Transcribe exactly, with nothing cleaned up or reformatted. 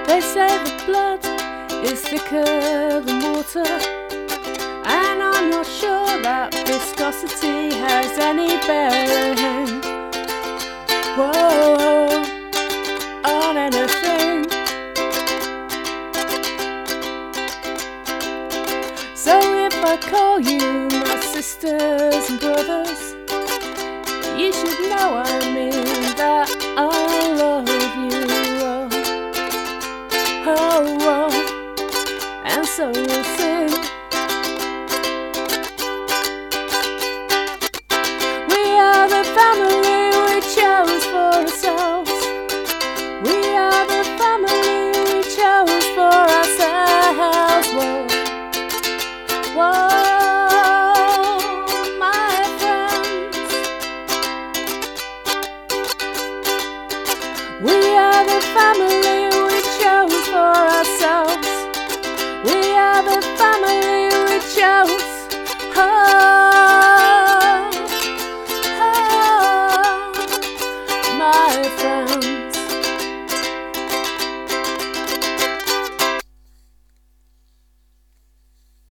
They say the blood is thicker than water, and I'm not sure that viscosity has any bearing, whoa, on anything. So if I call you my sisters and brothers, you should know I mean that I love you.